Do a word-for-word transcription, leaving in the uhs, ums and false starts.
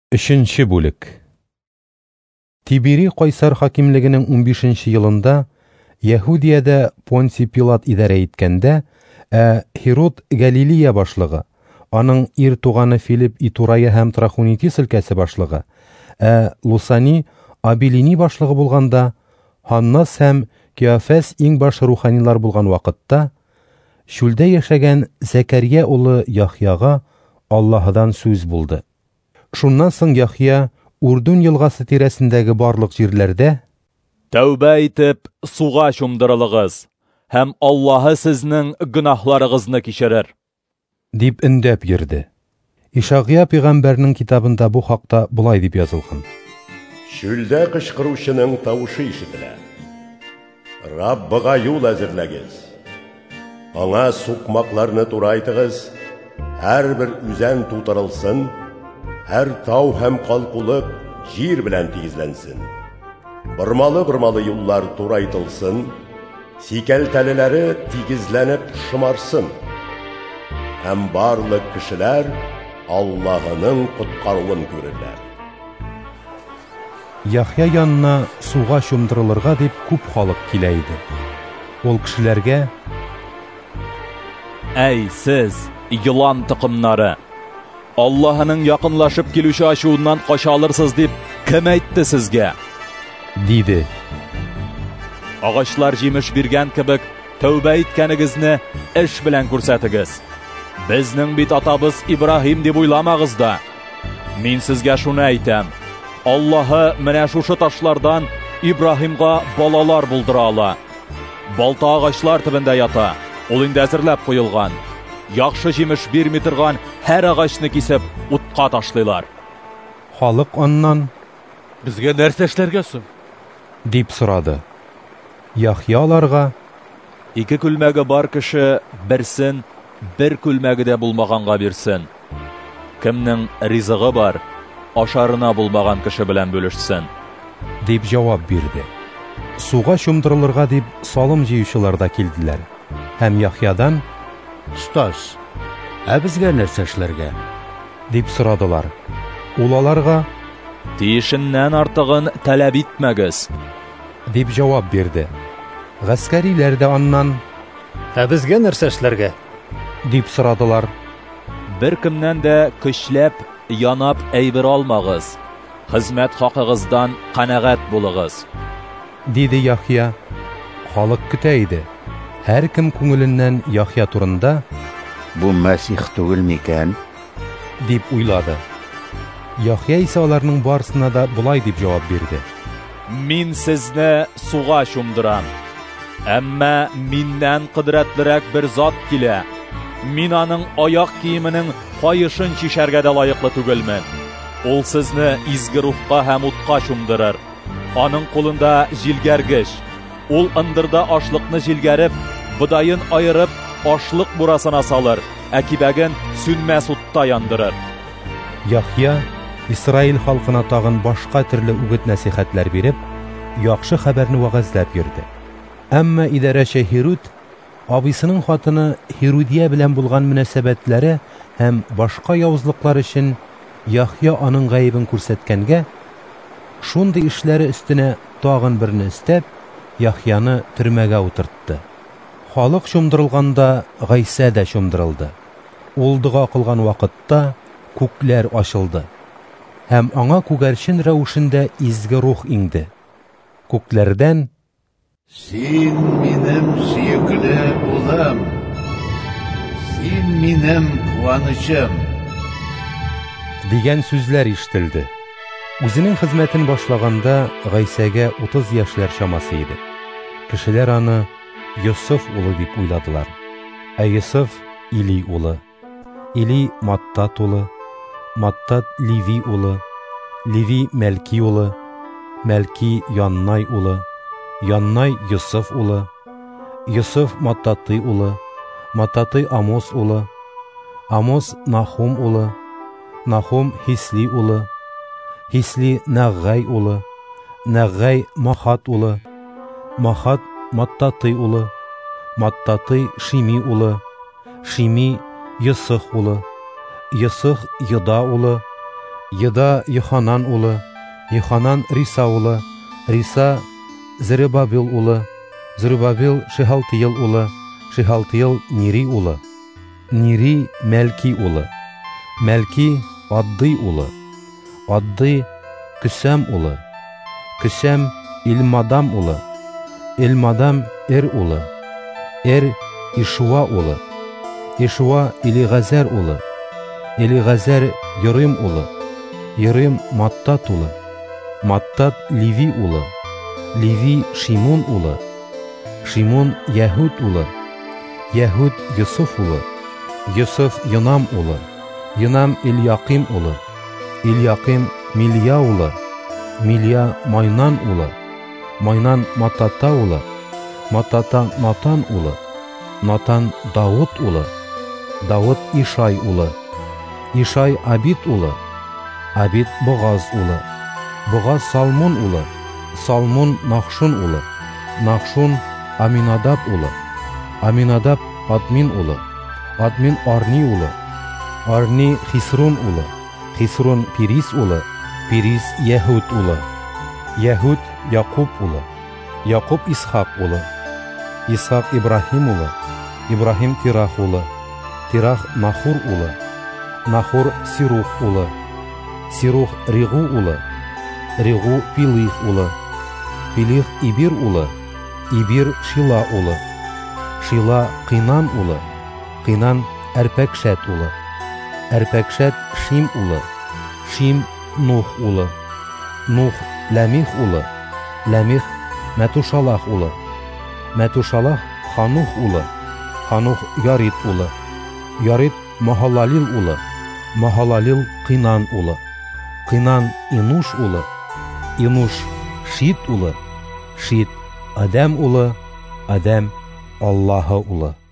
Өченче бүлек. Тибери Кайсар хакимлегенең унбишенче елында Яһудиядә Понтий Пилат идарә иткәндә, ә Херод Галилея башлыгы, аның ир туганы Филипп Итурая һәм Трахонитис өлкәсе башлыгы, ә Лусани Abiliни башлыгы булганда, Ханнас һәм Киафәс иң баш руханилар булган вакытта, шүлдә яшәгән Зәкәрия улы Яхьяга Аллаһыдан сүз булды. Шуннан соң Яхья Урдун елгасы тирәсендәге барлык җирләрдә «Тәүбә итеп, суга чумдырылыгыз, һәм Аллаһы сезнең гөнаһларыгызны кичерер» дип өндәп йөрде. Ишагия пәйгамбәрнең китабында бу хакта булай дип язылган. Шүлдә кычкыручының тавышы ишетелә. Раббыга юл әзерләгез. Аңа сукмакларны турайтыгыз, һәрбер үзән тутырылсын, һәр тау һәм калкулык җир белән тигезләнсен. Бырмалы-бырмалы юллар турайтылсын, сикәл-тәлеләре тигезләнеп шымарсын. Һәм барлык кешеләр Аллаһының коткаруын күрерләр. Яхья янына суга чумдырылырга дип күп халык килә иде. Ул кешеләргә: «Әй сез, йылан тыкымнары! Аллаһының якынлашып килүче ачуыннан кача алырсыз дип кем әйтте сезгә?» диде. Агачлар җимеш биргән кебек, тәүбә иткәнегезне эш белән күрсәтегез. Безнең бит атабыз Ибраһим дип уйламагыз да. Мин сезгә шуны әйтәм. Аллаһы менә шушы ташлардан Ибраһимга балалар булдыра ала. Балта агачлар төбендә ята. Ул инде әзерләп куелган. Яхшы җимеш бирми торган һәр агачны кисеп утка ташлыйлар. Халык аннан: «Безгә нәрсә эшләргә соң?» дип сорады. Яхья аларга: «Ике күлмәге бар кеше берсен бер күлмәгедә булмаганга бирсен. Кемнең ризыгы бар, ашарына булмаган кеше белән бүлешсен» дип җавап бирде. Суга чумдырылырга дип салым җыючылар да килделәр. Һәм Яхьядан: «Стас, ә безгә нәрсә эшләргә?» дип сорадылар. Ул аларга: «Тиешеннән артыгын таләп итмәгез» дип җавап бирде. Гаскәриләр дә аннан: «Ә безгә нәрсә эшләргә?» дип сорадылар. «Бер кемнән дә көчләп, янап әйбер алмагыз. Хезмәт хакыгыздан канәгать булыгыз» диде Яхья. Халык көтә иде. Һәр кем күңеленнән Яхья турында: «Бу Мәсих түгел микән?» дип уйлады. Яхья исә аларның барысына да булай дип җавап бирде. «Мин сезне суга чумдырам. Әмма миннән кыдрәтлерәк бер зат килә. Мин аның аяк киеменең кайышын чишәргә дә лаеклы түгелмен. Ул сезне изге рухка һәм утка чумдырыр. Аның кулында җилгәргеч. Ул ындырда ашлыкны җилгәреп, бодайын айырып, ашлык бурасына салыр, ә кибәген сүнмәс утта яндырыр». Яхья Исраил халкына тагын башка төрле үгет-нәсихәтләр биреп, яхшы хәбәрне вәгазьләп йөрде. Әмма идарәче Херод абысының хатыны Херодия белән булган мөнәсәбәтләре һәм башка явызлыклар өчен Яхья аның гаебен күрсәткәнгә, шундый эшләре өстенә тагын берне өстәп, Яхьяны төрмәгә утыртты. Халык чумдырылганда Гайса да чумдырылды. Ул дуга кылган вакытта күкләр ачылды. Һәм аңа күгәрчен рәвешендә изге рух иңде. Күкләрдән: «Син минем сөекле улым, син минем куанычым» дигән сүзләр ишетелде. Үзенең хезмәтен башлаганда Гайсәгә утыз яшьләр чамасы иде. Кешеләр аны Йосыф улы дип уйладылар. Ә Йосыф Или улы, Или Маттат улы, Маттат Ливи улы, Ливи Мәлки улы, Мәлки Яннай улы, Яннай Йосыф улы, Йосыф Маттаты улы, Маттаты Амос улы, Амос Нахум улы, Нахум Хисли улы, Хисли Наггай улы, Наггай Махат улы, Махат Маттаты улы, Маттаты Шими улы, Шими Йосых улы, Йосых Йода улы, Йыда Йоханан улы, Йоханан Риса улы, Риса Зерубабел улы, Зерубабел Шехалтиел улы, Шехалтиел Нири улы, Нири Мэлки улы, Мэлки Адды улы, Адды Күсәм улы, Күсәм Илмадам улы, Илмадам Эр улы, Эр Ишуа улы, Ишуа Илигазәр улы, Илигазәр Йорим улы, Йорим Маттат улы, Маттат Ливи улы, Ливи Шимон улы, Шимон Яһуд улы, Яһуд Йосуф улы, Йосуф Йонам улы, Йонам Ильяқим улы, Ильяқим Милья улы, Милья Майнан улы, Майнан Матата улы, Матата Натан улы, Натан Дауд улы, Дауд Ишай улы, Ишай Абид улы, Абид Боғаз улы, Боғаз Салмон улы, Салмон Нахшун улы, Нахшун Аминадаб улы, Аминадаб Админ улы, Админ Арни улы, Арни Хисрон улы, Хисрон Пирис улы, Пирис Яһуд улы, Яһуд Яқуб улы, Яқуб Исхақ улы, Исхақ Ибрахим улы, Ибрахим Тирах улы, Тирах Нахур улы, Нахур Сирух улы, Сирух Ригу улы, Ригу Пилих улы, Пилих Ибир улы, Ибир Шила улы, Шила Қинан улы, Қинан Әрпәкшәт улы, Әрпәкшәт Шим улы, Шим Нух улы, Нух Ләмих улы, Ләмих Мәтушалах улы, Мәтушалах Ханух улы, Ханух Ярид улы, Ярид Махалалил улы, Махалалил Қинан улы, Қинан Инуш улы, Инуш Шит улы, Шит Адам улы, Адам Аллаһы улы.